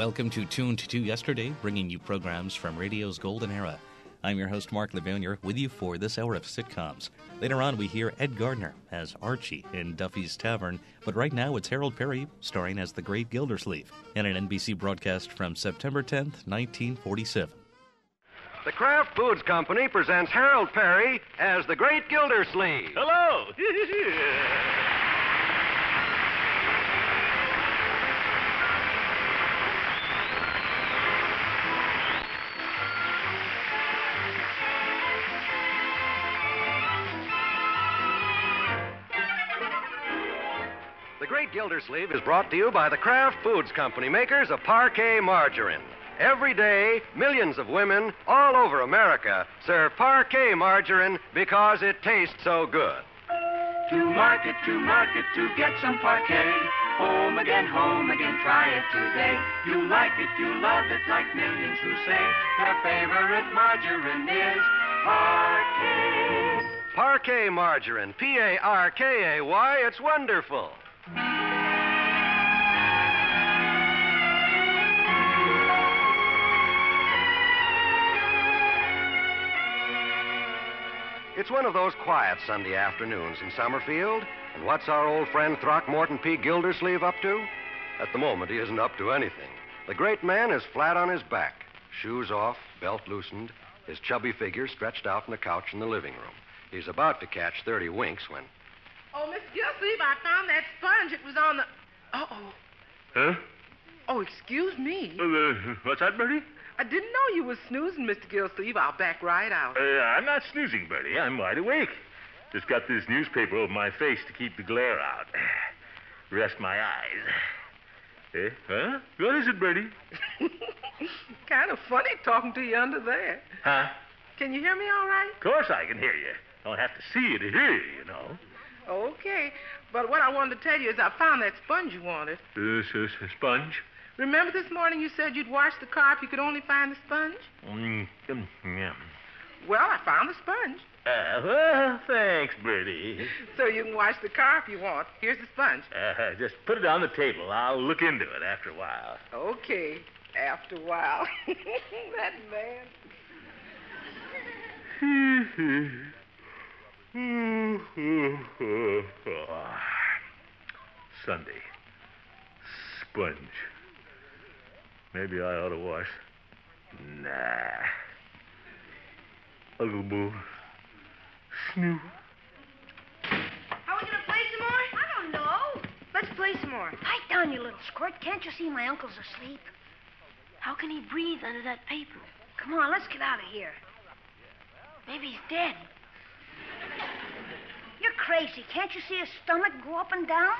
Welcome to Tuned to Yesterday, bringing you programs from radio's golden era. I'm your host, Mark Levanier, with you for this hour of sitcoms. Later on, we hear Ed Gardner as Archie in Duffy's Tavern, but right now it's Harold Perry starring as the Great Gildersleeve in an NBC broadcast from September 10th, 1947. The Kraft Foods Company presents Harold Perry as the Great Gildersleeve. Hello! The Great Gildersleeve is brought to you by the Kraft Foods Company, makers of Parquet margarine. Every day, millions of women all over America serve Parquet margarine because it tastes so good. To market, to get some Parquet. Home again, try it today. You like it, you love it, like millions who say their favorite margarine is Parquet. Parquet margarine, P-A-R-K-A-Y, it's wonderful. It's one of those quiet Sunday afternoons in Summerfield, and what's our old friend Throckmorton P. Gildersleeve up to? At the moment, he isn't up to anything. The great man is flat on his back, shoes off, belt loosened, his chubby figure stretched out on the couch in the living room. He's about to catch 30 winks when... Oh, Miss Gildersleeve, I found that sponge. It was on the... Uh-oh. Huh? Oh, excuse me. What's that, Bertie? I didn't know you was snoozing, Mr. Gildersleeve. I'll back right out. I'm not snoozing, Bertie. I'm wide awake. Just got this newspaper over my face to keep the glare out. Rest my eyes. Huh? What is it, Bertie? Kind of funny talking to you under there. Huh? Can you hear me all right? Of course I can hear you. Don't have to see you to hear you, you know. Okay. But what I wanted to tell you is I found that sponge you wanted. Sponge? Remember this morning you said you'd wash the car if you could only find the sponge? Yeah. Well, I found the sponge. Well, thanks, Bertie. So you can wash the car if you want. Here's the sponge. Just put it on the table. I'll look into it after a while. Okay. After a while. That man. Sunday. Sponge. Maybe I ought to wash. Nah. Uncle Boo. Snoop. Are we going to play some more? I don't know. Let's play some more. Pipe down, you little squirt. Can't you see my uncle's asleep? How can he breathe under that paper? Come on, let's get out of here. Maybe he's dead. You're crazy. Can't you see his stomach go up and down?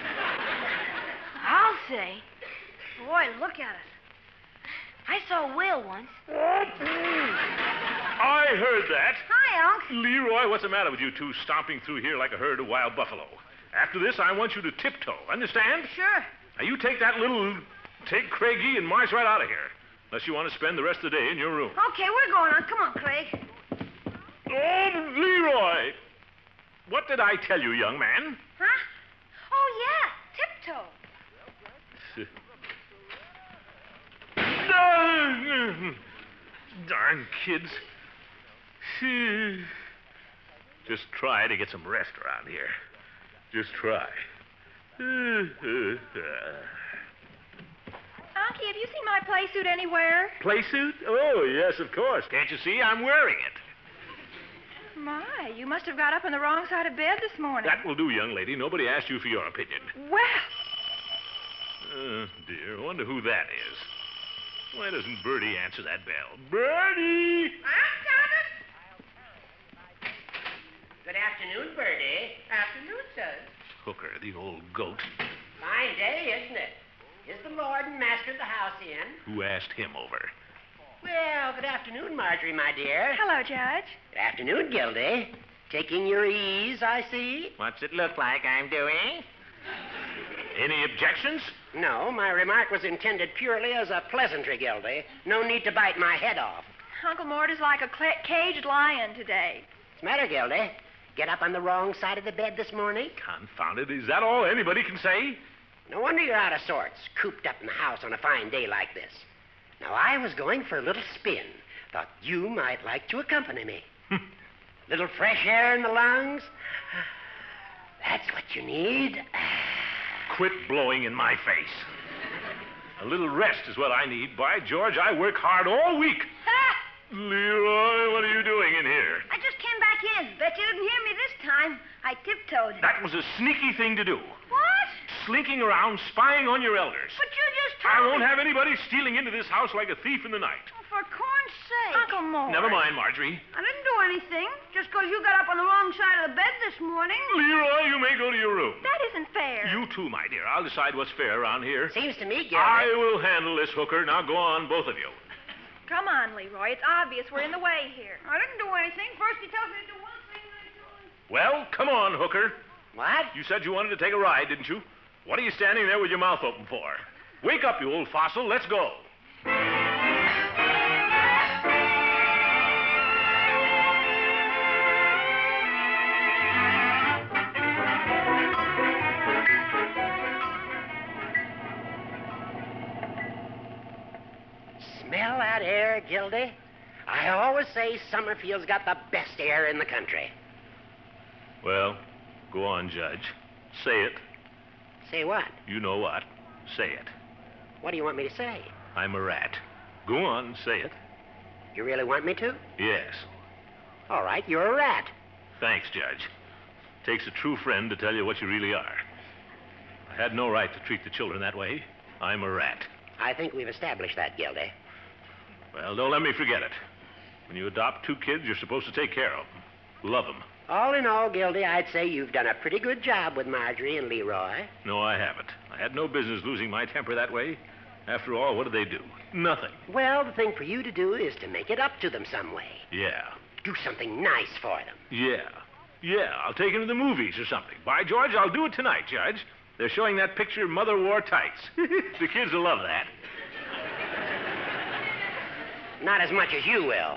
I'll say. Boy, look at it. I saw a whale once. I heard that. Hi, Unc. Leroy, what's the matter with you two stomping through here like a herd of wild buffalo? After this, I want you to tiptoe. Understand? Sure. Now, you take Craigie and march right out of here. Unless you want to spend the rest of the day in your room. Okay, we're going on. Come on, Craig. Oh, Leroy! What did I tell you, young man? Huh? Oh, yeah. Tiptoe. Darn kids. Just try to get some rest around here. Just try. Unky, have you seen my play suit anywhere? Play suit? Oh, yes, of course. Can't you see? I'm wearing it. My, you must have got up on the wrong side of bed this morning. That will do, young lady. Nobody asked you for your opinion. Well. Oh, dear. I wonder who that is. Why doesn't Bertie answer that bell? Bertie! I'm coming. Good afternoon, Bertie. Afternoon, sir. Hooker, the old goat. Fine day, isn't it? Is the Lord and Master of the house in? Who asked him over? Well, good afternoon, Marjorie, my dear. Hello, Judge. Good afternoon, Gildy. Taking your ease, I see. What's it look like I'm doing? Any objections? No, my remark was intended purely as a pleasantry, Gildy. No need to bite my head off. Uncle Mort is like a caged lion today. What's the matter, Gildy? Get up on the wrong side of the bed this morning? Confound it. Is that all anybody can say? No wonder you're out of sorts, cooped up in the house on a fine day like this. Now, I was going for a little spin. Thought you might like to accompany me. Little fresh air in the lungs. That's what you need. Quit blowing in my face. A little rest is what I need. By George, I work hard all week. Leroy, what are you doing in here? I just came back in. Bet you didn't hear me this time. I tiptoed. That was a sneaky thing to do. What? Slinking around, spying on your elders. But you just I told won't me. have anybody stealing into this house like a thief in the night. Oh, for corn's sake. Uncle Mort. Never mind, Marjorie. I didn't do anything. Just 'cause you got up on the wrong side of the bed this morning. Leroy, you may go to your room. That isn't fair. You too, my dear. I'll decide what's fair around here. Seems to me, Gildy. I will handle this, Hooker. Now go on, both of you. Come on, Leroy. It's obvious we're in the way here. I didn't do anything. First he tells me to do one thing, then he tells me... Well, come on, Hooker. What? You said you wanted to take a ride, didn't you? What are you standing there with your mouth open for? Wake up, you old fossil. Let's go. Smell that air, Gildy? I always say Summerfield's got the best air in the country. Well, go on, Judge. Say it. Say what? You know what. Say it. What do you want me to say? I'm a rat. Go on, say it. You really want me to? Yes. All right, you're a rat. Thanks, Judge. Takes a true friend to tell you what you really are. I had no right to treat the children that way. I'm a rat. I think we've established that, Gildy. Well, don't let me forget it. When you adopt two kids, you're supposed to take care of them. Love them. All in all, Gildy, I'd say you've done a pretty good job with Marjorie and Leroy. No, I haven't. I had no business losing my temper that way. After all, what did they do? Nothing. Well, the thing for you to do is to make it up to them some way. Yeah. Do something nice for them. Yeah, I'll take them to the movies or something. By George, I'll do it tonight, Judge. They're showing that picture, Mother Wore Tights. The kids will love that. Not as much as you will.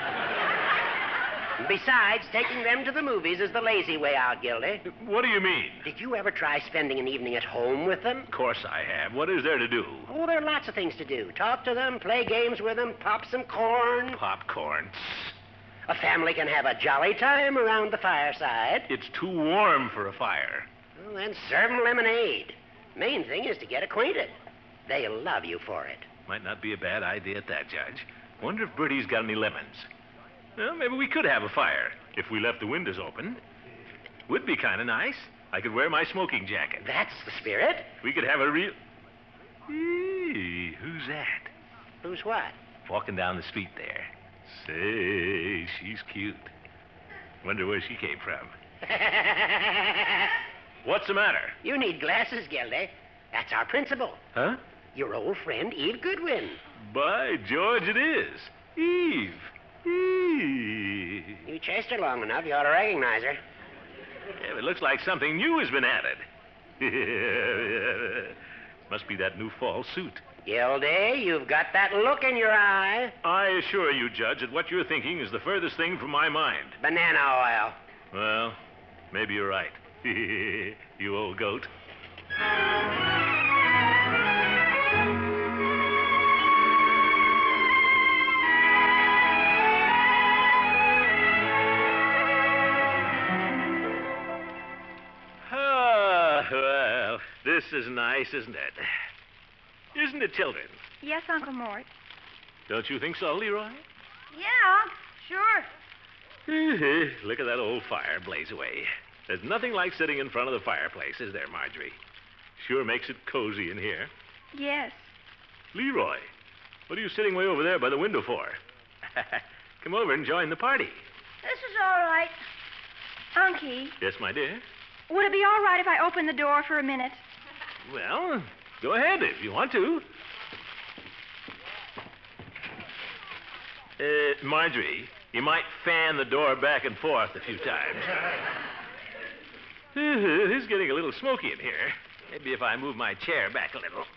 Besides, taking them to the movies is the lazy way out, Gildy. What do you mean? Did you ever try spending an evening at home with them? Of course I have. What is there to do? Oh, there are lots of things to do. Talk to them, play games with them, pop some corn. Popcorn. A family can have a jolly time around the fireside. It's too warm for a fire. Well, then serve them lemonade. Main thing is to get acquainted. They'll love you for it. Might not be a bad idea at that, Judge. Wonder if Bertie's got any lemons. Well, maybe we could have a fire if we left the windows open. Would be kind of nice. I could wear my smoking jacket. That's the spirit. We could have a real... Hey, who's that? Who's what? Walking down the street there. Say, she's cute. Wonder where she came from. What's the matter? You need glasses, Gildy. That's our principal. Huh? Your old friend, Eve Goodwin. By George, it is. Eve. Eve. You chased her long enough, you ought to recognize her. Yeah, it looks like something new has been added. Must be that new fall suit. Gildy, you've got that look in your eye. I assure you, Judge, that what you're thinking is the furthest thing from my mind. Banana oil. Well, maybe you're right. You old goat. Well, this is nice, isn't it? Isn't it, children? Yes, Uncle Mort. Don't you think so, Leroy? Yeah, sure. Look at that old fire blaze away. There's nothing like sitting in front of the fireplace, is there, Marjorie? Sure makes it cozy in here. Yes. Leroy, what are you sitting way over there by the window for? Come over and join the party. This is all right. Unky, Yes, my dear? would it be all right if I opened the door for a minute? Well, go ahead if you want to. Marjorie, you might fan the door back and forth a few times. It's getting a little smoky in here. Maybe if I move my chair back a little.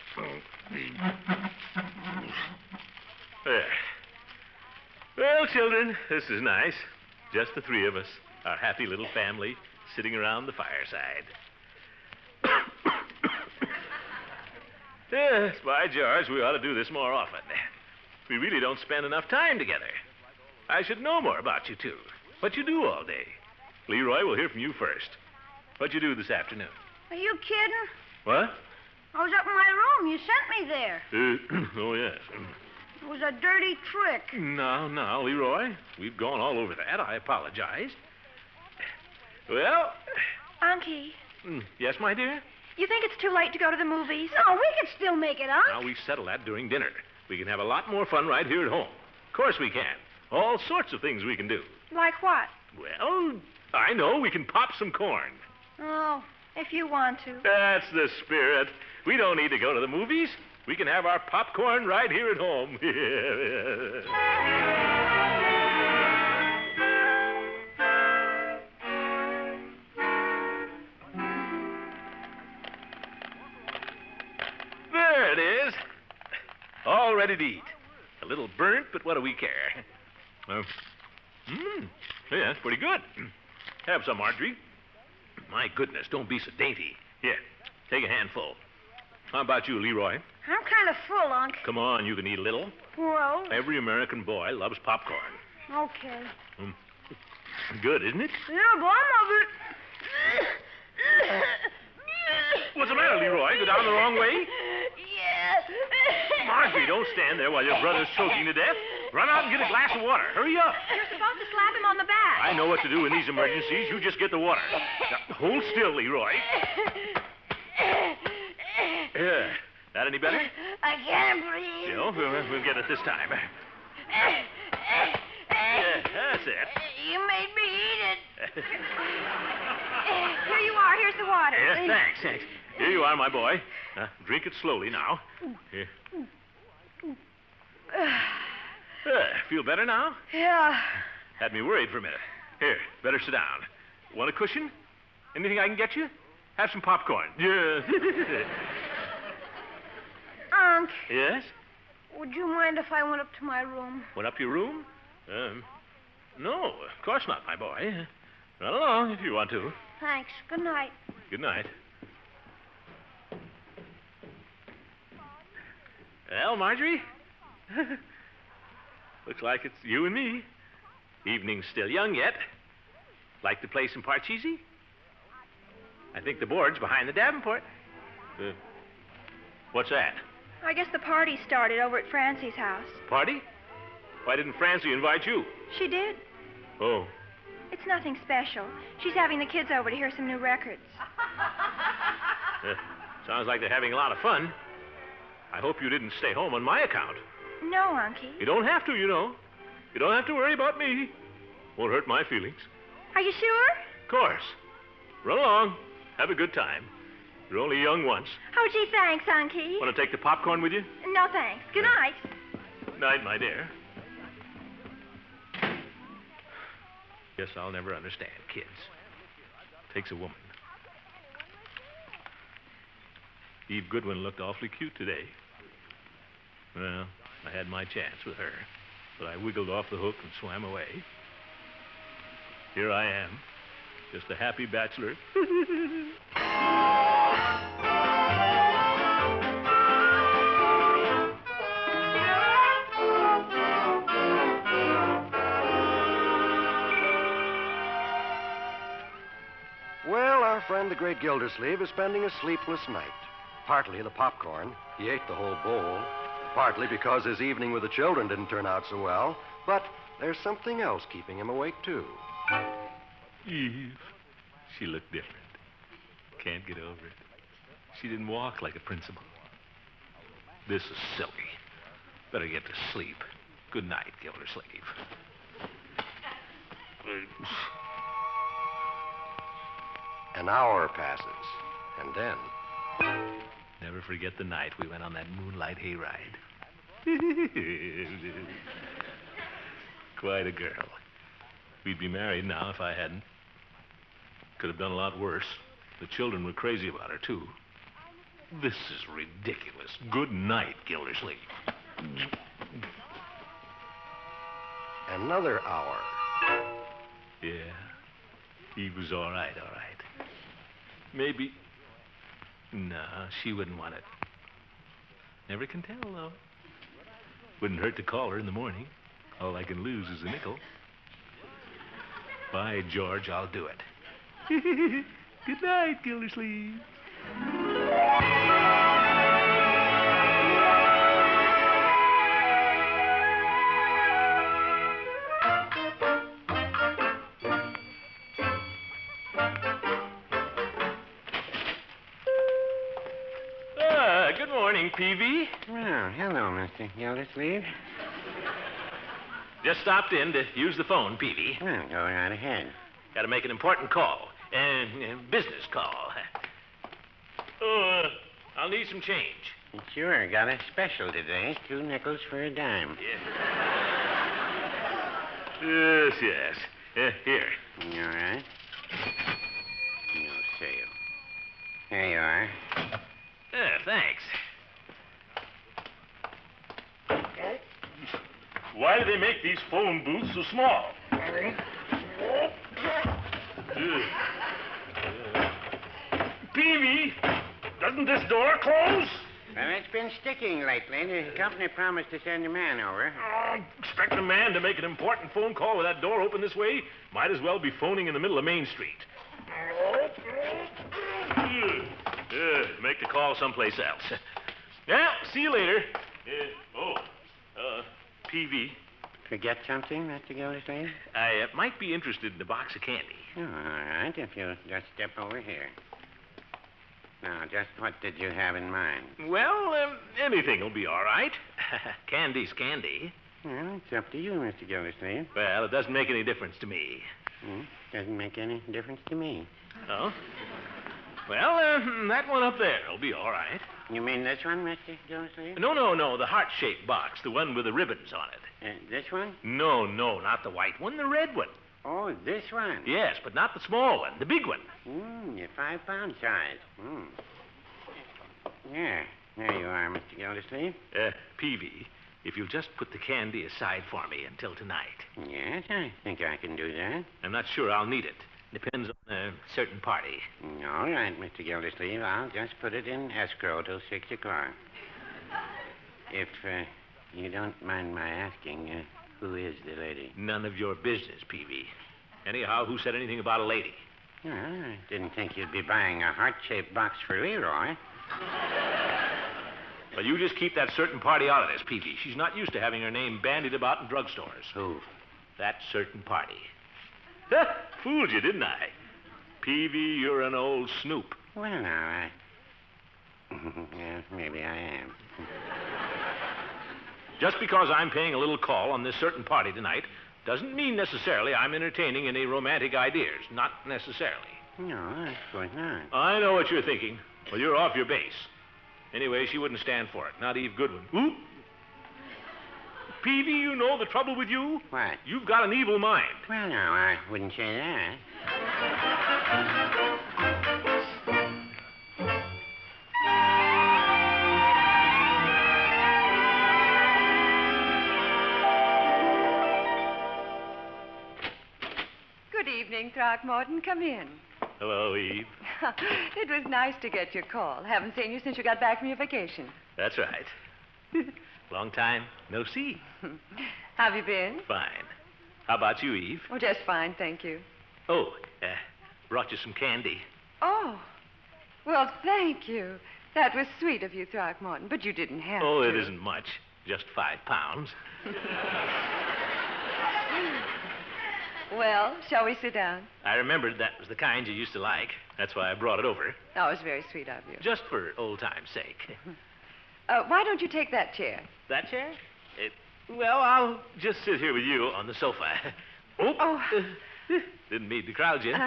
There. Well, children, this is nice. Just the three of us, our happy little family, sitting around the fireside. Yes, by George, we ought to do this more often. We really don't spend enough time together. I should know more about you, too. What you do all day. Leroy, we'll hear from you first. What you do this afternoon? Are you kidding? What? I was up in my room. You sent me there. Oh, yes. It was a dirty trick. Now, Leroy, we've gone all over that. I apologize. Well... Unky, Yes, my dear? you think it's too late to go to the movies? No, we could still make it, Unc. Now, we settle that during dinner. We can have a lot more fun right here at home. Of course we can. All sorts of things we can do. Like what? Well, I know. We can pop some corn. Oh, if you want to. That's the spirit. We don't need to go to the movies. We can have our popcorn right here at home. There it is. All ready to eat. A little burnt, but what do we care? Yeah, it's pretty good. Have some, Marjorie. My goodness, don't be so dainty. Here, take a handful. How about you, Leroy? I'm kind of full, Unc. Come on, you can eat a little. Well, Every American boy loves popcorn. okay. Good, isn't it? Yeah, but I love it. What's the matter, Leroy? Go down the wrong way? Yeah. Marjorie, don't stand there while your brother's choking to death. Run out and get a glass of water. Hurry up. You're supposed to slap him on the back. I know what to do in these emergencies. You just get the water. Now, hold still, Leroy. Yeah. That any better? I can't breathe. No, we'll get it this time. Yeah, that's it. You made me eat it. Here you are. Here's the water. Yeah, thanks. Here you are, my boy. Drink it slowly now. Here. Feel better now? Yeah. Had me worried for a minute. Here, better sit down. Want a cushion? Anything I can get you? Have some popcorn. Yeah. Unc, Yes? would you mind if I went up to my room? Went up your room? No, of course not, my boy. Run along if you want to. Thanks. Good night. Good night. Well, Marjorie? Looks like it's you and me. Evening's still young yet. Like to play some Parcheesi? I think the board's behind the Davenport. What's that? I guess the party started over at Francie's house. Party? Why didn't Francie invite you? She did. Oh. It's nothing special. She's having the kids over to hear some new records. Sounds like they're having a lot of fun. I hope you didn't stay home on my account. No, Unky. You don't have to, you know. You don't have to worry about me. Won't hurt my feelings. Are you sure? Of course. Run along. Have a good time. You're only young once. Oh, gee, thanks, Unky. Want to take the popcorn with you? No, thanks. Good night. Night, my dear. Guess I'll never understand kids. Takes a woman. Eve Goodwin looked awfully cute today. Well, I had my chance with her, but I wiggled off the hook and swam away. Here I am, just a happy bachelor. Well, our friend the great Gildersleeve is spending a sleepless night. Partly the popcorn. He ate the whole bowl. Partly because his evening with the children didn't turn out so well. But there's something else keeping him awake, too. Eve. She looked different. Can't get over it. She didn't walk like a principal. This is silly. Better get to sleep. Good night, Gildersleeve. An hour passes, and then... Never forget the night we went on that moonlight hayride. Quite a girl. We'd be married now if I hadn't. Could have done a lot worse. The children were crazy about her, too. This is ridiculous. Good night, Gildersleeve. Another hour. Yeah. Eve was all right. Maybe... No, she wouldn't want it. Never can tell, though. Wouldn't hurt to call her in the morning. All I can lose is a nickel. By George, I'll do it. Good night, Gildersleeve. Good morning, Peavy. Well, hello, Mr. Gildersleeve. Just stopped in to use the phone, Peavy. Well, go right ahead. Got to make an important call. Business call. I'll need some change. Sure, got a special today. 2 nickels for a dime. Yes. Yes. Here. All right. No sale. There you are. Thanks. Why do they make these phone booths so small? Peavy, doesn't this door close? Well, it's been sticking lately. The company promised to send a man over. Expect a man to make an important phone call with that door open this way? Might as well be phoning in the middle of Main Street. Make the call someplace else. Yeah, see you later. Peavy. Forget something, Mr. Gildersleeve? I might be interested in a box of candy. Oh, all right, if you'll just step over here. Now, just what did you have in mind? Well, anything will be all right. Candy's candy. Well, it's up to you, Mr. Gildersleeve. Well, it doesn't make any difference to me. Doesn't make any difference to me. Oh? Well, that one up there will be all right. You mean this one, Mr. Gildersleeve? No, the heart-shaped box, the one with the ribbons on it. This one? No, not the white one, the red one. Oh, this one? Yes, but not the small one, the big one. Your 5-pound size. Yeah, there you are, Mr. Gildersleeve. Peavy, if you'll just put the candy aside for me until tonight. Yes, I think I can do that. I'm not sure I'll need it. Depends on a certain party. All right, Mr. Gildersleeve. I'll just put it in escrow till 6 o'clock. If you don't mind my asking, who is the lady? None of your business, Peavy. Anyhow, who said anything about a lady? Well, I didn't think you'd be buying a heart-shaped box for Leroy. Well, you just keep that certain party out of this, Peavy. She's not used to having her name bandied about in drugstores. Who? That certain party. Fooled you, didn't I? Peavy, you're an old snoop. Well, now, yeah, maybe I am. Just because I'm paying a little call on this certain party tonight doesn't mean necessarily I'm entertaining any romantic ideas. Not necessarily. No, I suppose not. I know what you're thinking. Well, you're off your base. Anyway, she wouldn't stand for it. Not Eve Goodwin. Who? Peavy, you know the trouble with you? What? You've got an evil mind. Well, no, I wouldn't say that. Good evening, Throckmorton. Come in. Hello, Eve. It was nice to get your call. Haven't seen you since you got back from your vacation. That's right. Long time no see. How have you been? Fine. How about you, Eve? Oh, just fine, thank you. Oh, brought you some candy. Oh, well, thank you. That was sweet of you, Throckmorton, but you didn't have to. Oh, it isn't much. Just 5 pounds. Well, shall we sit down? I remembered that was the kind you used to like. That's why I brought it over. Oh, it was very sweet of you. Just for old time's sake. Why don't you take that chair? That chair? Well, I'll just sit here with you on the sofa. Oh. Didn't mean to crowd you.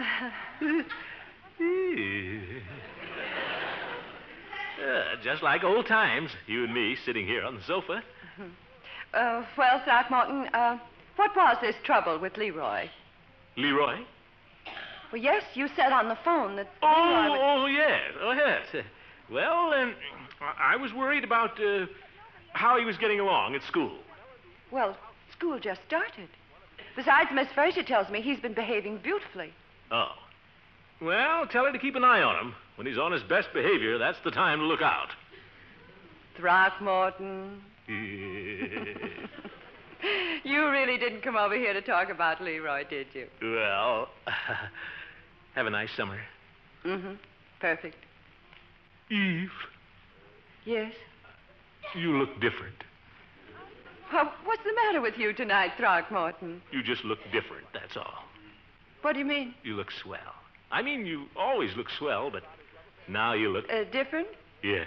Just like old times, you and me sitting here on the sofa. Well, Throckmorton, what was this trouble with Leroy? Leroy? Well, yes, you said on the phone that Oh, yes. Well, I was worried about how he was getting along at school. Well, school just started. Besides, Miss Fraser tells me he's been behaving beautifully. Oh. Well, tell her to keep an eye on him. When he's on his best behavior, that's the time to look out. Throckmorton. You really didn't come over here to talk about Leroy, did you? Well, have a nice summer. Mm-hmm. Perfect. Eve, Yes? you look different. Well, what's the matter with you tonight, Throckmorton? You just look different, that's all. What do you mean? You look swell. I mean, you always look swell, but now you look... Different? Yes.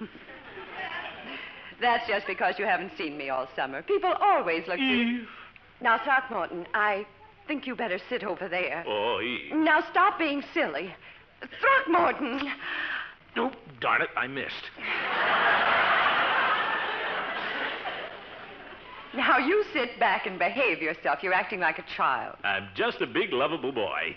That's just because you haven't seen me all summer. People always look... Eve. Now, Throckmorton, I think you better sit over there. Oh, Eve. Now, stop being silly. Throckmorton! Oh, darn it, I missed. Now, you sit back and behave yourself. You're acting like a child. I'm just a big, lovable boy.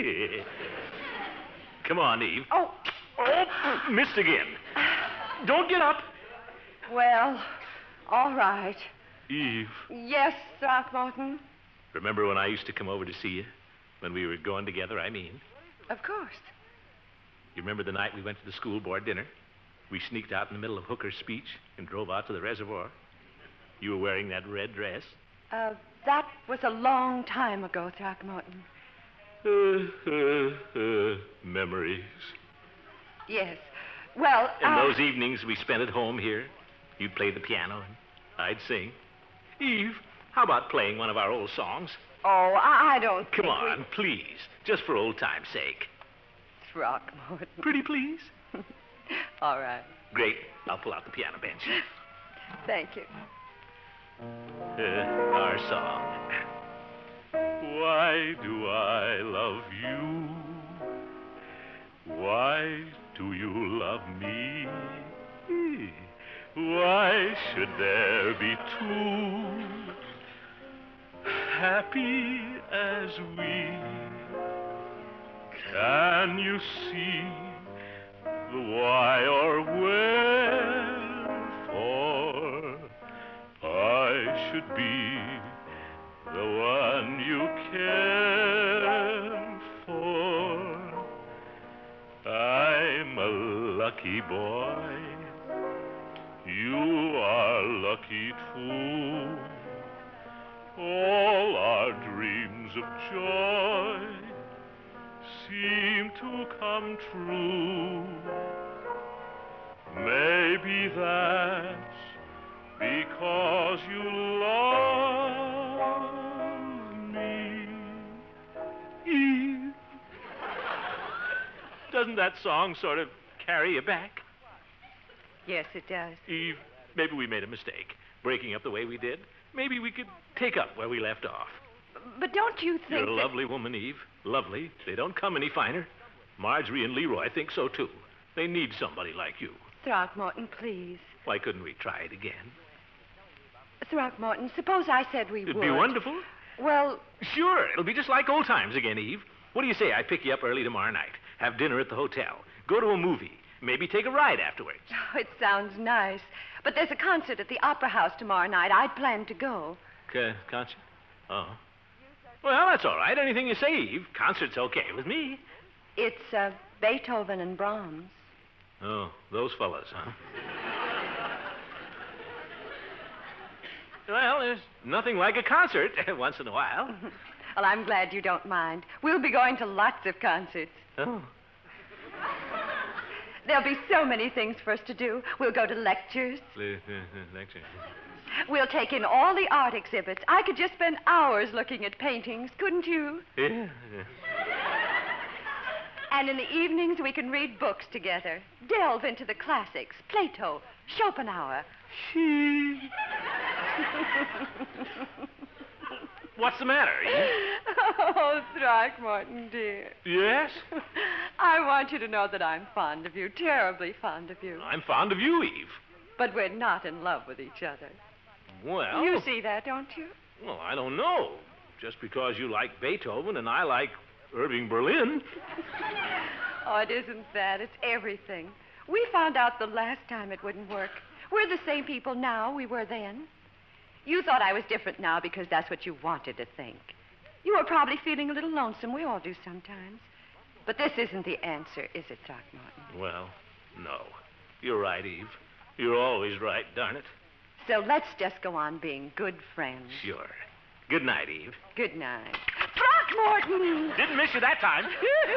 Come on, Eve. Oh. Oh, missed again. Don't get up. Well, all right. Eve, Yes, Throckmorton? remember when I used to come over to see you? When we were going together, I mean. Of course. You remember the night we went to the school board dinner? We sneaked out in the middle of Hooker's speech and drove out to the reservoir. You were wearing that red dress. That was a long time ago, Throckmorton. Memories. Yes. Well, And those evenings we spent at home here, you'd play the piano and I'd sing. Eve, how about playing one of our old songs? Oh, I don't Come think on, please. Just for old time's sake. Throckmorton. Pretty please? All right. Great. I'll pull out the piano bench. Thank you. Our song. Why do I love you? Why do you love me? Why should there be two happy as we? Can you see the why or wherefore I should be the one you care for? I'm a lucky boy. You are lucky too. All our dreams of joy seem to come true. Maybe that's because you love me. Eve. Doesn't that song sort of carry you back? Yes, it does. Eve, maybe we made a mistake, breaking up the way we did. Maybe we could take up where we left off. But don't you think You're a lovely woman, Eve. Lovely. They don't come any finer. Marjorie and Leroy think so, too. They need somebody like you. Throckmorton, please. Why couldn't we try it again? Throckmorton, suppose I said we It'd would. be wonderful. Well, Sure. It'll be just like old times again, Eve. What do you say I pick you up early tomorrow night, have dinner at the hotel, go to a movie, maybe take a ride afterwards? it sounds nice. But there's a concert at the Opera House tomorrow night. I'd planned to go. Concert? Oh. Well, that's all right. Anything you say, Eve. Concert's okay with me. It's Beethoven and Brahms. Oh, those fellas, huh? Well, there's nothing like a concert once in a while. Well, I'm glad you don't mind. We'll be going to lots of concerts. Oh. There'll be so many things for us to do. We'll go to lectures. Lecture. We'll take in all the art exhibits. I could just spend hours looking at paintings, couldn't you? Yeah. And in the evenings, we can read books together. Delve into the classics. Plato, Schopenhauer. What's the matter, Eve? Oh, Throckmorton, dear. Yes? I want you to know that I'm fond of you, terribly fond of you. I'm fond of you, Eve. But we're not in love with each other. Well... You see that, don't you? Well, I don't know. Just because you like Beethoven and I like Irving Berlin. Oh, it isn't that. It's everything. We found out the last time it wouldn't work. We're the same people now we were then. You thought I was different now because that's what you wanted to think. You were probably feeling a little lonesome. We all do sometimes. But this isn't the answer, is it, Throckmorton? Well, no. You're right, Eve. You're always right, darn it. So let's just go on being good friends. Sure. Good night, Eve. Good night. Throckmorton! Didn't miss you that time.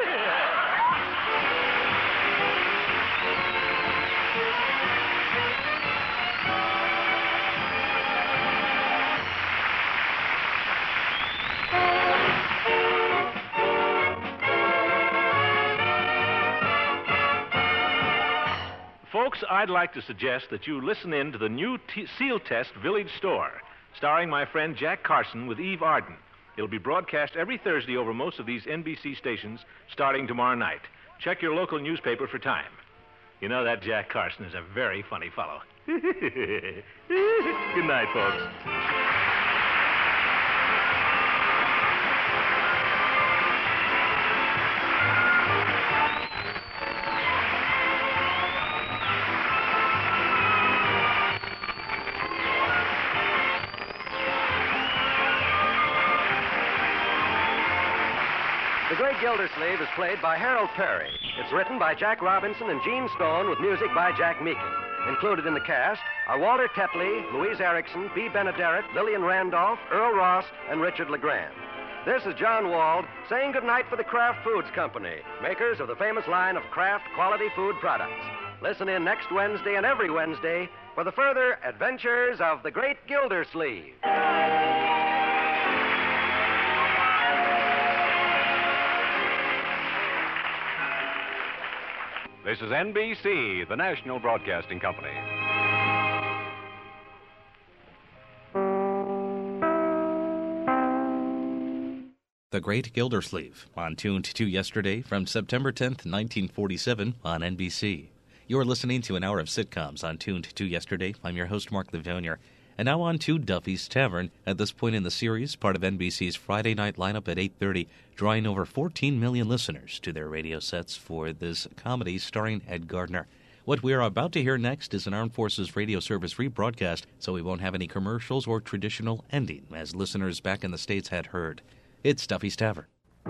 Folks, I'd like to suggest that you listen in to the new Seal Test Village Store, starring my friend Jack Carson with Eve Arden. It'll be broadcast every Thursday over most of these NBC stations starting tomorrow night. Check your local newspaper for time. You know, that Jack Carson is a very funny fellow. Good night, folks. The Great Gildersleeve is played by Harold Perry. It's written by Jack Robinson and Gene Stone with music by Jack Meakin. Included in the cast are Walter Tetley, Louise Erickson, B. Benaderet, Lillian Randolph, Earl Ross, and Richard LeGrand. This is John Wald saying goodnight for the Kraft Foods Company, makers of the famous line of Kraft quality food products. Listen in next Wednesday and every Wednesday for the further adventures of the Great Gildersleeve. This is NBC, the national broadcasting company. The Great Gildersleeve, on Tuned to Yesterday from September 10th, 1947 on NBC. You're listening to an hour of sitcoms on Tuned to Yesterday. I'm your host, Mark Livonia. And now on to Duffy's Tavern. At this point in the series, part of NBC's Friday night lineup at 8:30, drawing over 14 million listeners to their radio sets for this comedy starring Ed Gardner. What we are about to hear next is an Armed Forces Radio Service rebroadcast, so we won't have any commercials or traditional ending, as listeners back in the States had heard. It's Duffy's Tavern.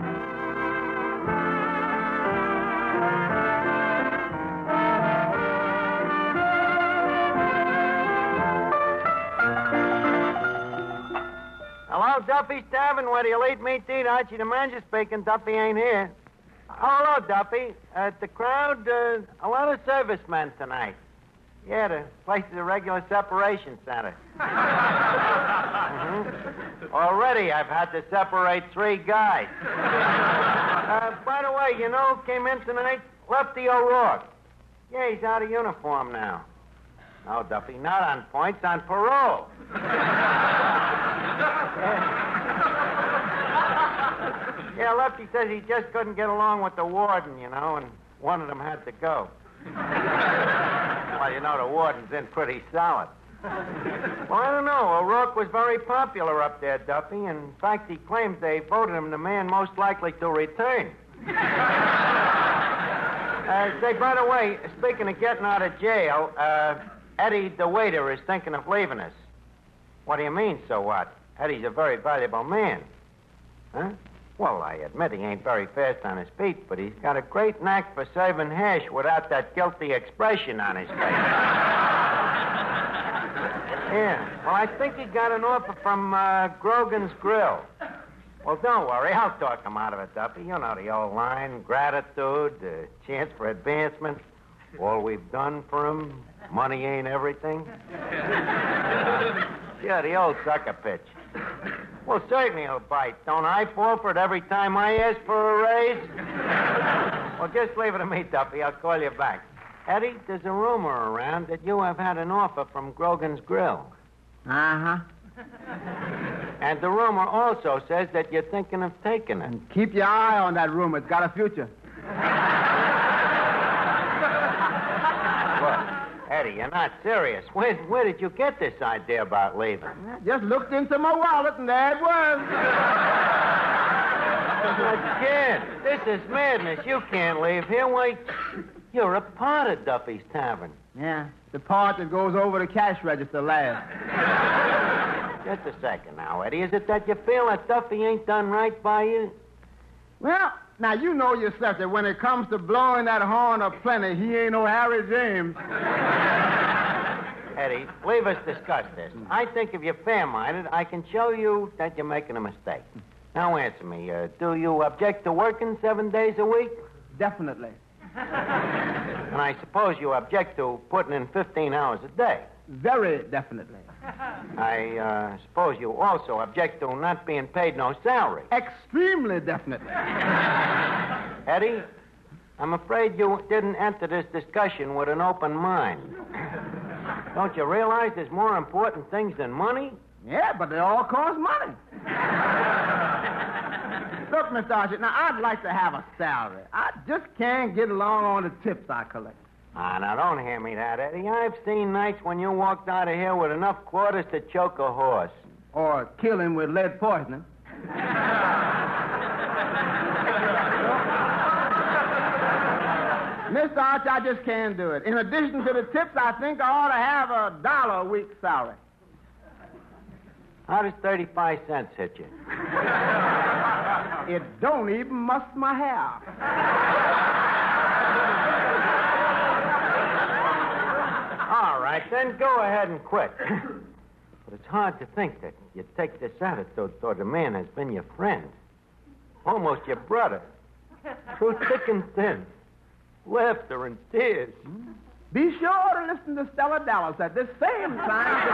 Hello, Duffy's Tavern. Where do you lead me to eat? Archie the manager speaking. Duffy ain't here. Hello, Duffy. The crowd, a lot of servicemen tonight. Yeah, the place is a regular separation center. Already I've had to separate 3 guys. By the way, you know who came in tonight? Lefty O'Rourke. Yeah, he's out of uniform now. No, Duffy, not on points, on parole. Yeah, Lefty says he just couldn't get along with the warden, you know, and one of them had to go. Well, you know, the warden's in pretty solid. Well, I don't know. O'Rourke was very popular up there, Duffy. In fact, he claims they voted him the man most likely to return. Say, by the way, speaking of getting out of jail, Eddie, the waiter, is thinking of leaving us. What do you mean, so what? Eddie's a very valuable man. Huh? Well, I admit he ain't very fast on his feet, but he's got a great knack for serving hash without that guilty expression on his face. Yeah. Well, I think he got an offer from Grogan's Grill. Well, don't worry. I'll talk him out of it, Duffy. You know the old line. Gratitude, chance for advancement. All we've done for him. Money ain't everything. Yeah, the old sucker pitch. Well, certainly he'll bite. Don't I fall for it every time I ask for a raise? Well, just leave it to me, Duffy. I'll call you back. Eddie, there's a rumor around that you have had an offer from Grogan's Grill. Uh-huh. And the rumor also says that you're thinking of taking it. And keep your eye on that rumor. It's got a future. Look, Eddie, you're not serious. Where did you get this idea about leaving? Just looked into my wallet, and there it was. Kid, this is madness. You can't leave here. Wait. You're a part of Duffy's Tavern. Yeah, the part that goes over the cash register last. Just a second now, Eddie. Is it that you feel that Duffy ain't done right by you? Well, now, you know yourself that when it comes to blowing that horn of plenty, he ain't no Harry James. Eddie, leave us discuss this. I think if you're fair-minded, I can show you that you're making a mistake. Now answer me. Do you object to working 7 days a week? Definitely. And I suppose you object to putting in 15 hours a day. Very definitely. I suppose you also object to not being paid no salary. Extremely definitely. Eddie, I'm afraid you didn't enter this discussion with an open mind. Don't you realize there's more important things than money? Yeah, but they all cost money. Look, Mr. Archie, now I'd like to have a salary. I just can't get along on the tips I collect. Now don't hear me that, Eddie. I've seen nights when you walked out of here with enough quarters to choke a horse. Or kill him with lead poisoning. Mr. Archie, I just can't do it. In addition to the tips, I think I ought to have $1 a week salary. How does 35 cents hit you? It don't even muss my hair. All right, then go ahead and quit. But it's hard to think that you take this attitude toward a man that's been your friend. Almost your brother. Through thick and thin. Laughter and tears. Be sure to listen to Stella Dallas at this same time.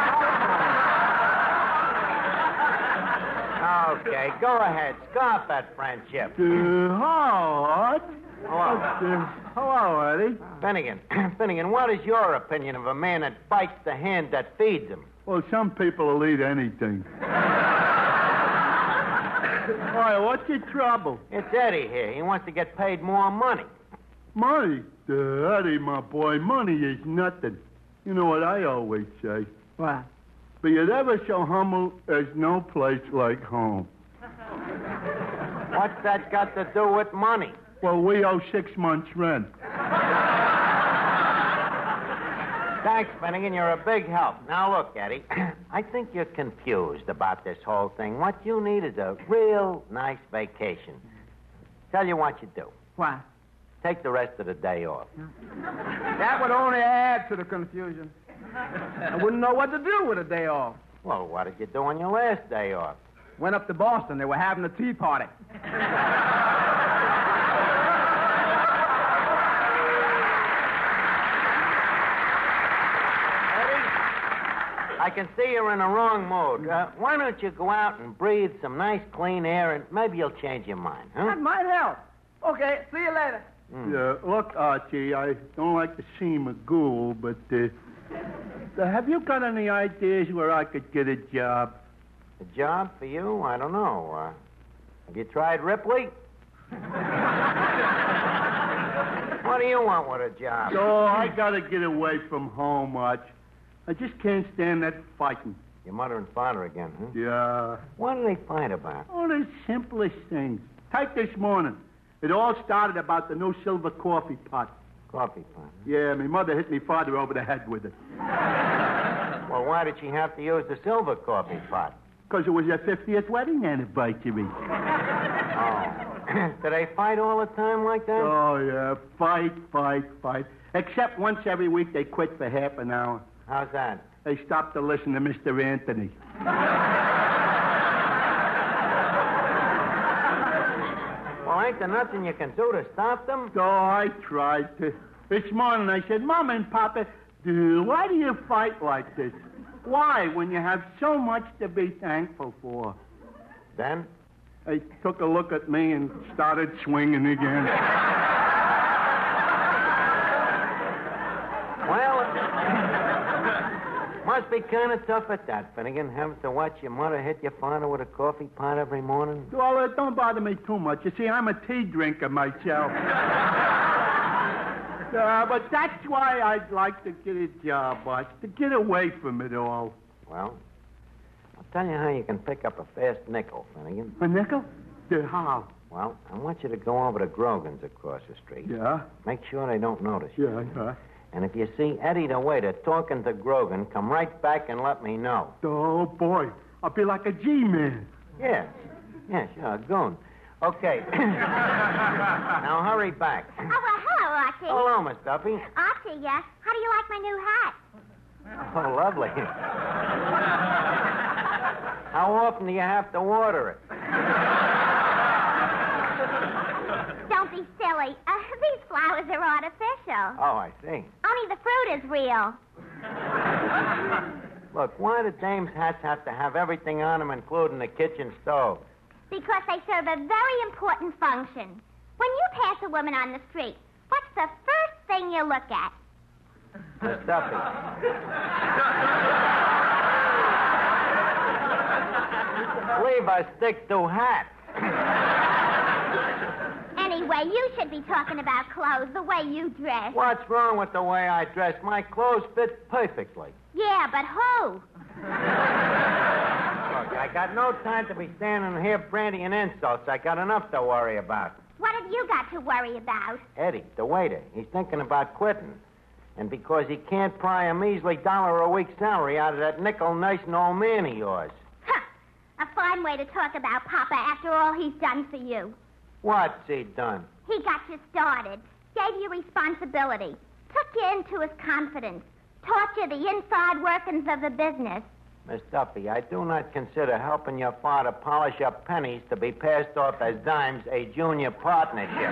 Okay, go ahead. Scoff at friendship. Howard. Hello, Eddie. Finnegan, what is your opinion of a man that bites the hand that feeds him? Well, some people will eat anything. Why, what's your trouble? It's Eddie here. He wants to get paid more money. Money? Eddie, my boy, money is nothing. You know what I always say? What? Be it ever so humble, there's no place like home. What's that got to do with money? Well, we owe 6 months' rent. Thanks, Finnegan. You're a big help. Now, look, Eddie, I think you're confused about this whole thing. What you need is a real nice vacation. Tell you what you do. What? Take the rest of the day off. That would only add to the confusion. I wouldn't know what to do with a day off. Well, what did you do on your last day off? Went up to Boston. They were having a tea party. I can see you're in the wrong mood. Why don't you go out and breathe some nice, clean air, and maybe you'll change your mind, huh? That might help. Okay, see you later. Yeah, look, Archie, I don't like to seem a ghoul, but have you got any ideas where I could get a job? A job for you? I don't know. Have you tried Ripley? What do you want with a job? Oh, I gotta get away from home, Arch. I just can't stand that fighting. Your mother and father again, huh? Yeah. What do they fight about? Oh, the simplest things. Take this morning. It all started about the new silver coffee pot. Coffee pot? Yeah, my mother hit me father over the head with it. Well, why did she have to use the silver coffee pot? Because it was their 50th wedding anniversary. Oh. Do they fight all the time like that? Oh, yeah. Fight. Except once every week they quit for half an hour. How's that? They stopped to listen to Mr. Anthony. Well, ain't there nothing you can do to stop them? Oh, I tried to. This morning I said, Mom and Papa, why do you fight like this? Why, when you have so much to be thankful for? Then? They took a look at me and started swinging again. Well, must be kind of tough at that, Finnegan, having to watch your mother hit your father with a coffee pot every morning. Well, it don't bother me too much. You see, I'm a tea drinker myself. But that's why I'd like to get a job, boss, to get away from it all. Well, I'll tell you how you can pick up a fast nickel, Finnegan. A nickel? How? Well, I want you to go over to Grogan's across the street. Yeah? Make sure they don't notice you. Yeah. And if you see Eddie the waiter talking to Grogan, come right back and let me know. Oh, boy. I'll be like a G-man. Yes, sure, goon. Okay. Now hurry back. Oh, well, hello, Archie. Hello, Miss Duffy. Archie, how do you like my new hat? Oh, lovely. How often do you have to water it? Don't be silly. These flowers are artificial. Oh, I see. Only the fruit is real. Look, why do dames' hats have to have everything on them, including the kitchen stove? Because they serve a very important function. When you pass a woman on the street, what's the first thing you look at? The stuffy. Leave us stick to hats. Anyway, you should be talking about clothes, the way you dress. What's wrong with the way I dress? My clothes fit perfectly. Yeah, but who? Look, I got no time to be standing here brandying insults. I got enough to worry about. What have you got to worry about? Eddie, the waiter, he's thinking about quitting. And because he can't pry a measly $1 a week salary out of that nickel-nursing old man of yours. Huh. A fine way to talk about Papa after all he's done for you. What's he done? He got you started, gave you responsibility, took you into his confidence, taught you the inside workings of the business. Miss Duffy, I do not consider helping your father polish up pennies to be passed off as dimes a junior partnership.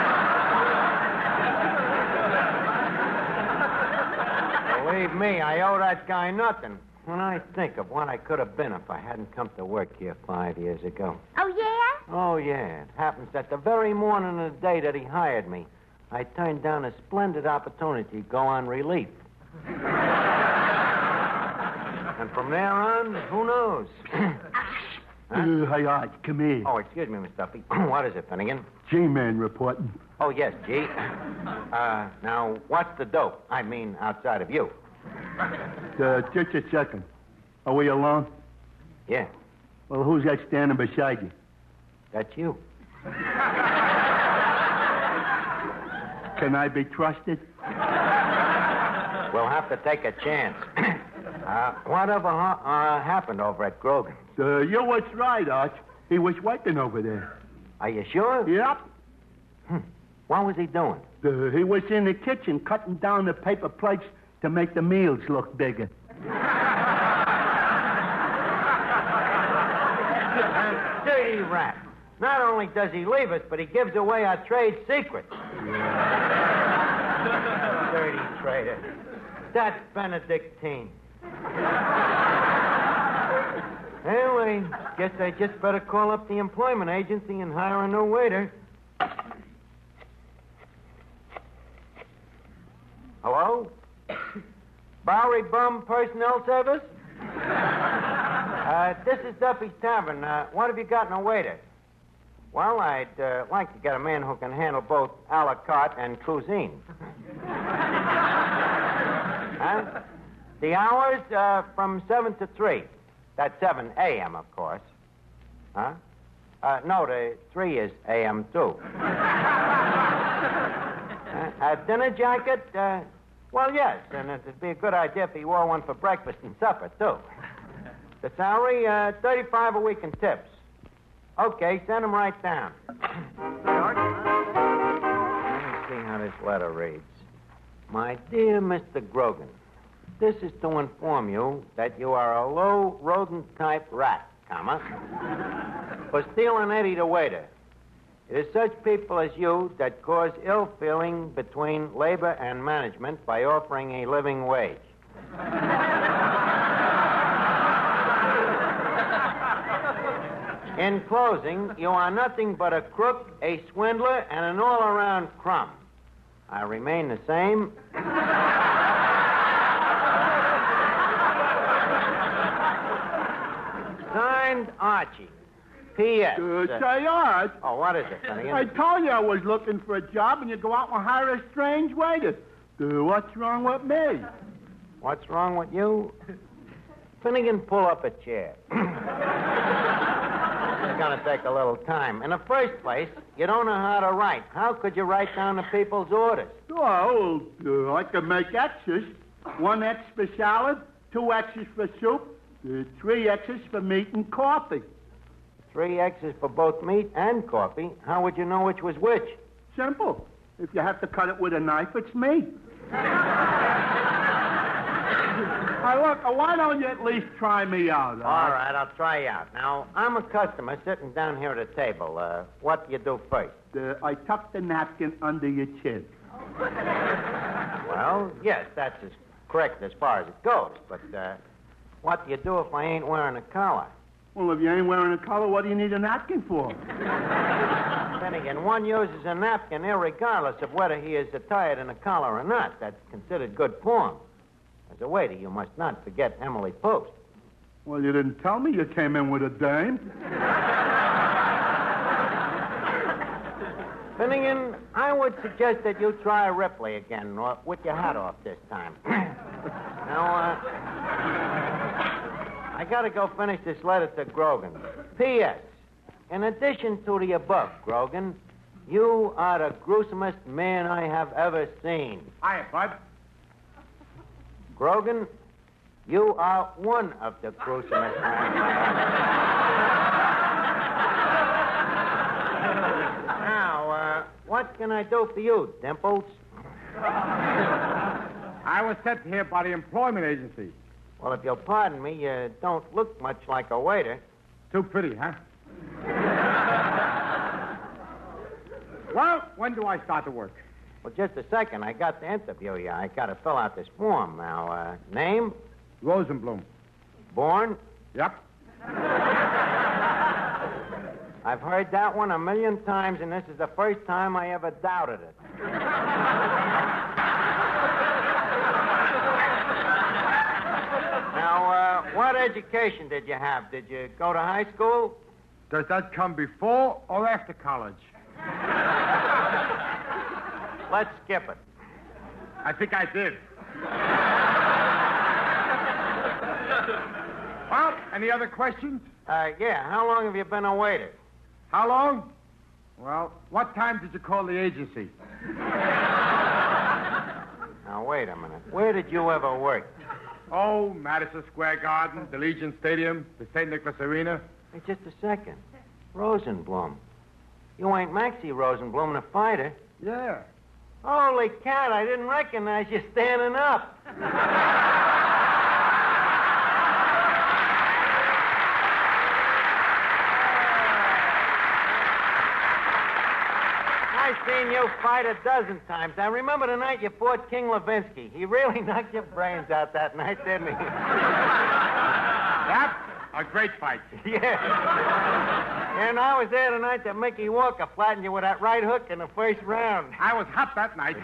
Believe me, I owe that guy nothing. When I think of what I could have been if I hadn't come to work here 5 years ago. Oh, yeah? Oh, yeah. It happens that the very morning of the day that he hired me, I turned down a splendid opportunity to go on relief. And from there on, who knows? Hey, Art, come here. Oh, excuse me, Miss Duffy. What is it, Finnegan? G-Man reporting. Oh, yes, G. Now, what's the dope? I mean, outside of you. Just a second. Are we alone? Yeah. Well, who's that standing beside you? That's you. Can I be trusted? We'll have to take a chance. Whatever happened over at Grogan's? You was right, Arch. He was working over there. Are you sure? Yep. What was he doing? He was in the kitchen cutting down the paper plates to make the meals look bigger. Dirty rat. Not only does he leave us, but he gives away our trade secrets. Dirty traitor. That's Benedictine. Anyway, guess I just better call up the employment agency and hire a new waiter. Hello? Bowery Bum Personnel Service? This is Duffy's Tavern. What have you got in a waiter? Well, I'd like to get a man who can handle both a la carte and cuisine. Huh? The hours from 7 to 3. That's 7 a.m., of course. Huh? No, the 3 is a.m., too. A dinner jacket? Well, yes, and it'd be a good idea if he wore one for breakfast and supper, too. The salary, $35 a week in tips. Okay, send him right down. Let me see how this letter reads. My dear Mr. Grogan, this is to inform you that you are a low rodent-type rat, for stealing Eddie the waiter. It is such people as you that cause ill feeling between labor and management by offering a living wage. In closing, you are nothing but a crook, a swindler, and an all-around crumb. I remain the same. Signed, Archie. P.S. Say, Art. Oh, what is it, Finnegan? I told you I was looking for a job, and you go out and hire a strange waiter. What's wrong with me? What's wrong with you? Finnegan, pull up a chair. It's going to take a little time. In the first place, you don't know how to write. How could you write down the people's orders? Well, I could make X's. 1 X for salad, 2 X's for soup, 3 X's for meat and coffee. 3 X's for both meat and coffee. How would you know which was which? Simple. If you have to cut it with a knife, it's me. Look, why don't you at least try me out? All right, I'll try you out. Now, I'm a customer sitting down here at a table. What do you do first? I tuck the napkin under your chin. Well, yes, that's as correct as far as it goes. But what do you do if I ain't wearing a collar? Well, if you ain't wearing a collar, what do you need a napkin for? Then again, one uses a napkin irregardless of whether he is attired in a collar or not. That's considered good form. As a waiter, you must not forget Emily Post. Well, you didn't tell me you came in with a dame. Finnegan, I would suggest that you try Ripley again, with your hat off this time. Now, I gotta go finish this letter to Grogan. P.S. In addition to the above, Grogan, you are the gruesomest man I have ever seen. Hiya, Bud. Grogan, you are one of the gruesomest men. Now, what can I do for you, Dimples? I was sent here by the employment agency. Well, if you'll pardon me, you don't look much like a waiter. Too pretty, huh? Well, when do I start to work? Well, just a second. I got to interview you. I got to fill out this form now. Name? Rosenblum. Born? Yep. I've heard that one 1,000,000 times, and this is the first time I ever doubted it. Now, what education did you have? Did you go to high school? Does that come before or after college? Let's skip it. I think I did. Well, any other questions? Yeah. How long have you been a waiter? How long? Well, what time did you call the agency? Now, wait a minute. Where did you ever work? Oh, Madison Square Garden, the Legion Stadium, the St. Nicholas Arena. Hey, just a second. Rosenblum. You ain't Maxie Rosenblum, the fighter. Yeah. Holy cat, I didn't recognize you standing up. I've seen you fight 12 times. I remember the night you fought King Levinsky. He really knocked your brains out that night, didn't he? Yep, a great fight. Yeah. And I was there the night that Mickey Walker flattened you with that right hook in the first round. I was hot that night.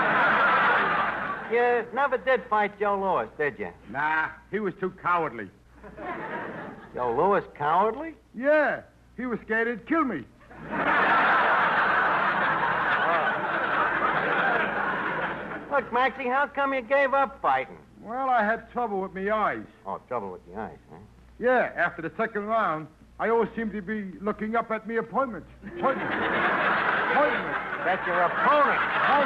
You never did fight Joe Louis, did you? Nah, he was too cowardly. Joe Louis cowardly? Yeah, he was scared he'd kill me. Look, Maxie, how come you gave up fighting? Well, I had trouble with my eyes. Oh, trouble with the eyes, huh? Yeah, after the second round, I always seem to be looking up at me opponent. Appointment. That's your opponent.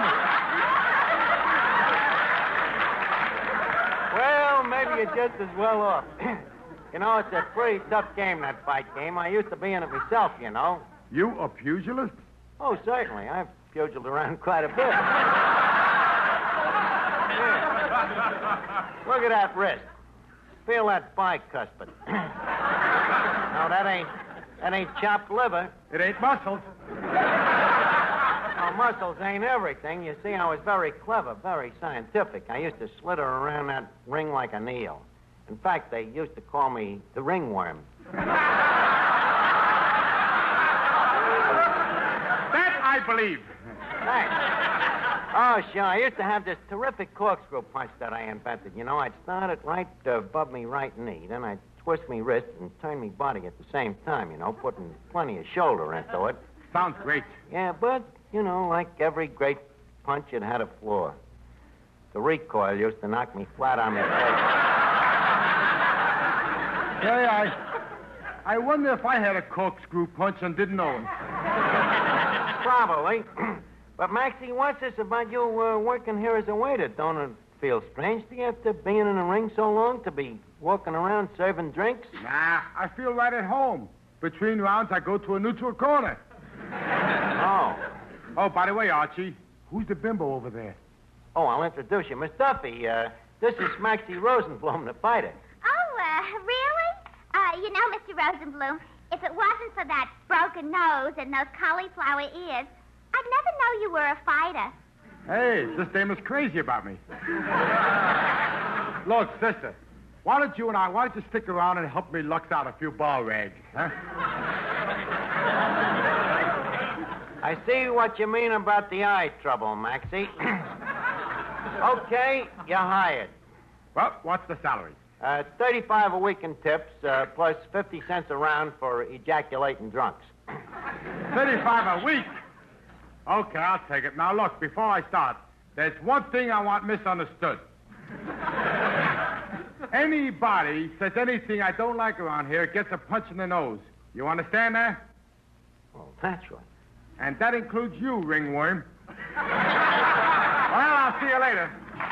Well, maybe you're just as well off. You know, it's a pretty tough game, that fight game. I used to be in it myself, you know. You a pugilist? Oh, certainly. I've pugiled around quite a bit. Look at that wrist. Feel that bicuspid. No, that ain't chopped liver. It ain't muscles. Oh, muscles ain't everything. You see, I was very clever, very scientific. I used to slither around that ring like an eel. In fact, they used to call me the ringworm. That I believe. Thanks. Oh, sure. I used to have this terrific corkscrew punch that I invented. You know, I'd start it right above me right knee. Then I'd twist me wrist and turn me body at the same time, you know, putting plenty of shoulder into it. Sounds great. Yeah, but, you know, like every great punch, it had a flaw. The recoil used to knock me flat on my face. Yeah, I wonder if I had a corkscrew punch and didn't know it. Probably. But, Maxie, what's this about you working here as a waiter? Don't it feel strange to you after being in the ring so long to be walking around serving drinks? Nah, I feel right at home. Between rounds, I go to a neutral corner. Oh. Oh, by the way, Archie, who's the bimbo over there? Oh, I'll introduce you. Miss Duffy, This is Maxie Rosenblum, the fighter. Oh, really? You know, Mr. Rosenblum, if it wasn't for that broken nose and those cauliflower ears, I'd never know you were a fighter. Hey, this dame is crazy about me. Look, sister, why don't you stick around and help me lux out a few ball rags, huh? I see what you mean about the eye trouble, Maxie. Okay, you're hired. Well, what's the salary? $35 a week in tips, plus 50 cents a round for ejaculating drunks. $35 a week? Okay, I'll take it. Now, look, before I start, there's one thing I want misunderstood. Anybody says anything I don't like around here gets a punch in the nose. You understand that? Well, naturally. And that includes you, ringworm. Well, I'll see you later.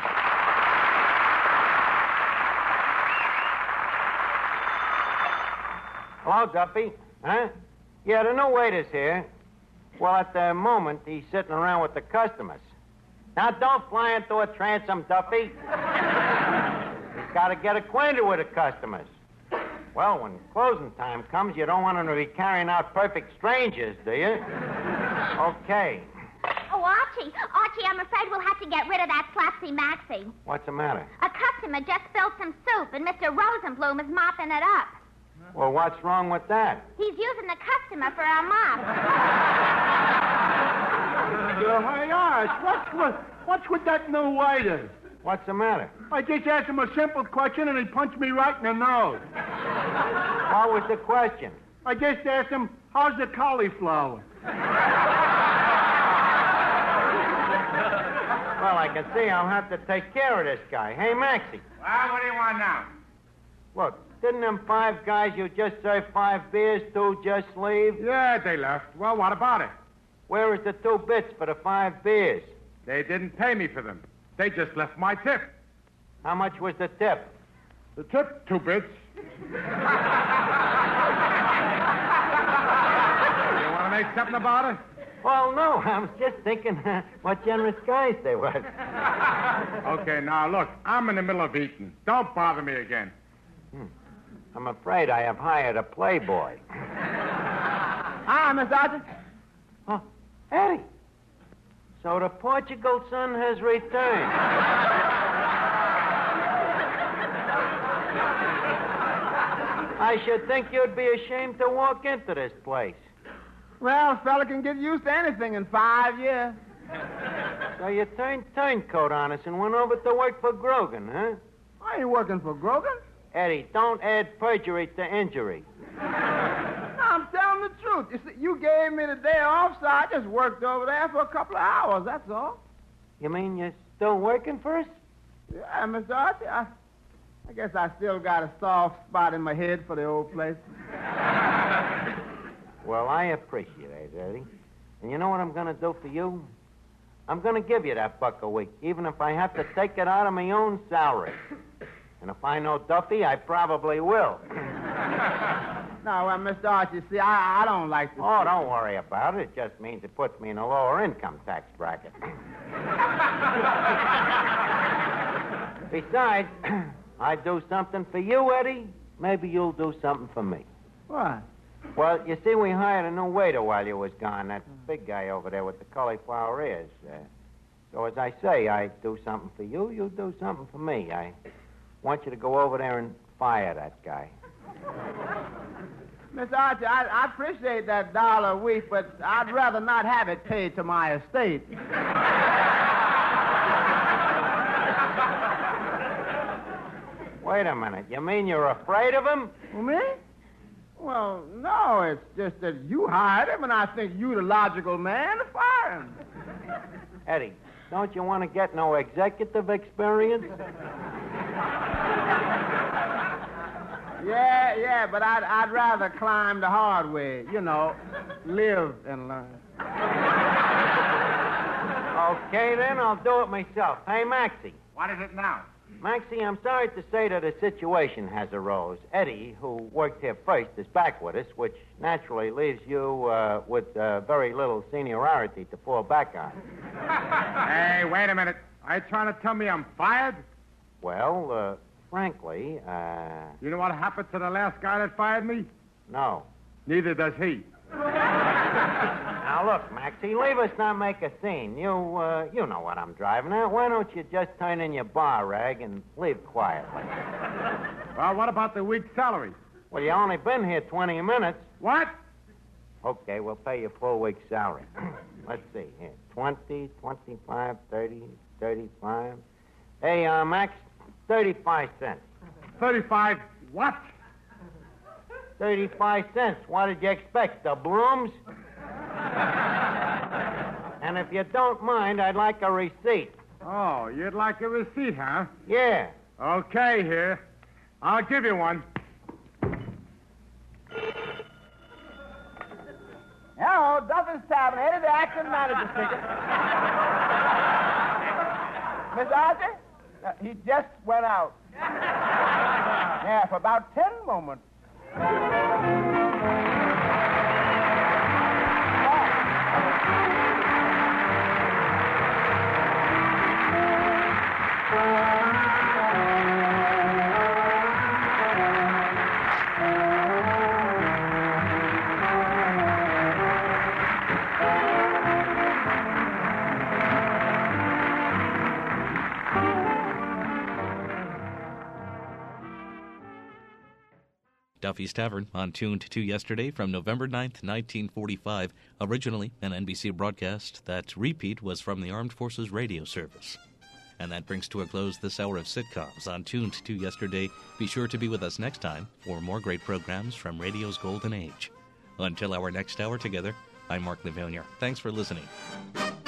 Hello, Duffy. Huh? Yeah, the new waiter's here. Well, at the moment, he's sitting around with the customers. Now, don't fly into a transom, Duffy. He's got to get acquainted with the customers. Well, when closing time comes, you don't want him to be carrying out perfect strangers, do you? Okay. Oh, Archie, I'm afraid we'll have to get rid of that Flapsy Maxie. What's the matter? A customer just spilled some soup, and Mr. Rosenblum is mopping it up. Well, what's wrong with that? He's using the customer for a mop. Hey, Arch, what's with that new waiter? What's the matter? I just asked him a simple question, and he punched me right in the nose. What was the question? I just asked him, how's the cauliflower? Well, I can see I'll have to take care of this guy. Hey, Maxie. Well, what do you want now? Look, didn't them 5 guys you just served 5 beers to just leave? Yeah, they left. Well, what about it? Where is the 2 bits for the 5 beers? They didn't pay me for them. They just left my tip. How much was the tip? The tip, 2 bits. You want to make something about it? Well, no, I was just thinking what generous guys they were. Okay, now, look, I'm in the middle of eating. Don't bother me again. I'm afraid I have hired a playboy. Hi, Miss Archie. Oh, Eddie. So the Portugal son has returned. I should think you'd be ashamed to walk into this place. Well, a fella can get used to anything in 5 years. So you turned turncoat on us and went over to work for Grogan, huh? I ain't working for Grogan. Eddie, don't add perjury to injury. I'm telling the truth. You see, you gave me the day off, so I just worked over there for a couple of hours, that's all. You mean you're still working for us? Yeah, Mr. Archie, I guess I still got a soft spot in my head for the old place. Well, I appreciate it, Eddie. And you know what I'm going to do for you? I'm going to give you that $1 a week, even if I have to take it out of my own salary. And if I know Duffy, I probably will. No, well, Mr. Archie, see, I don't like to... Oh, don't worry about it. It just means it puts me in a lower income tax bracket. Besides, I do something for you, Eddie. Maybe you'll do something for me. What? Well, you see, we hired a new waiter while you was gone. That big guy over there with the cauliflower ears. So as I say, I do something for you, you do something for me. I want you to go over there and fire that guy. Miss Archie, I appreciate that $1 a week, but I'd rather not have it paid to my estate. Wait a minute. You mean you're afraid of him? Me? Well, no, it's just that you hired him, and I think you're the logical man to fire him. Eddie, don't you want to get no executive experience? Yeah, but I'd rather climb the hard way. You know, live and learn. Okay, then, I'll do it myself. Hey, Maxie. What is it now? Maxie, I'm sorry to say that a situation has arose. Eddie, who worked here first, is back with us, which naturally leaves you with very little seniority to fall back on. Hey, wait a minute. Are you trying to tell me I'm fired? Well, frankly, You know what happened to the last guy that fired me? no. Neither does he. Now, look, Maxie, leave us not make a scene. You know what I'm driving at. Why don't you just turn in your bar rag and leave quietly? Well, what about the week's salary? Well, you only been here 20 minutes. What? Okay, we'll pay you full week's salary. Let's see here. 20, 25, 30, 35. Hey, Max, 35 cents. 35 what? 35 cents. What did you expect, the brooms? And if you don't mind, I'd like a receipt. Oh, you'd like a receipt, huh? Yeah. Okay, here. I'll give you one. Hello, Duffy's Tavern. Here to the acting manager's ticket. Miss Archer? He just went out. Yeah, for about 10 moments. Duffy's Tavern on Tuned to yesterday from November 9th, 1945, originally an NBC broadcast. That repeat was from the Armed Forces Radio Service. And that brings to a close this hour of sitcoms on Tuned to yesterday. Be sure to be with us next time for more great programs from radio's golden age. Until our next hour together, I'm Mark Levonier. Thanks for listening.